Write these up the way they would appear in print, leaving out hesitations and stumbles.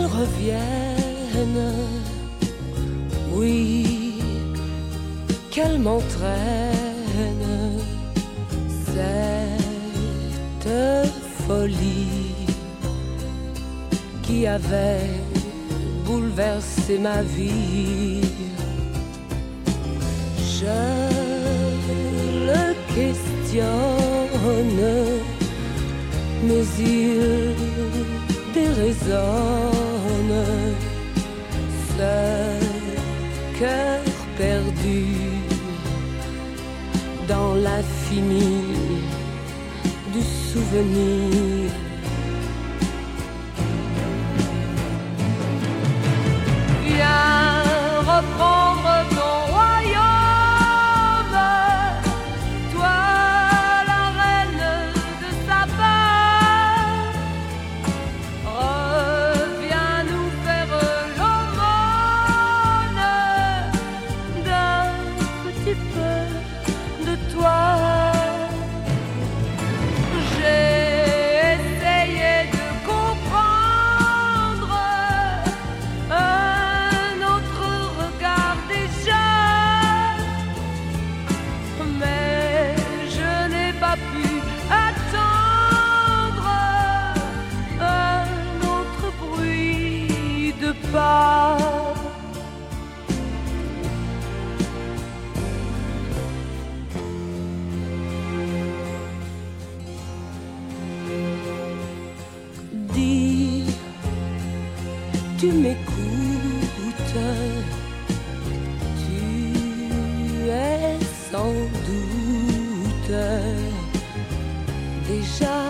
revienne, oui, qu'elle m'entraîne, cette folie qui avait bouleversé ma vie. Je le questionne, mais il déraisonne, ce cœur perdu dans l'infini du souvenir. Viens reprendre ton royaume, toi la reine de Saba. Reviens nous faire l'aumône d'un petit peu de toi. J'ai essayé de comprendre un autre regard déjà, mais je n'ai pas pu attendre un autre bruit de pas. Dis, tu m'écoutes, tu es sans doute déjà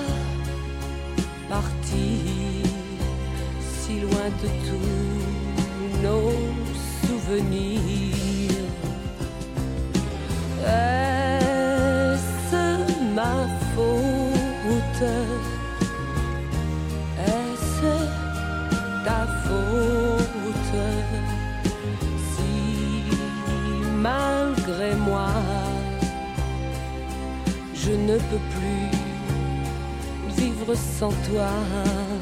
parti si loin de tous nos souvenirs. Est-ce ma faute? Est-ce ta faute si malgré moi je ne peux plus vivre sans toi?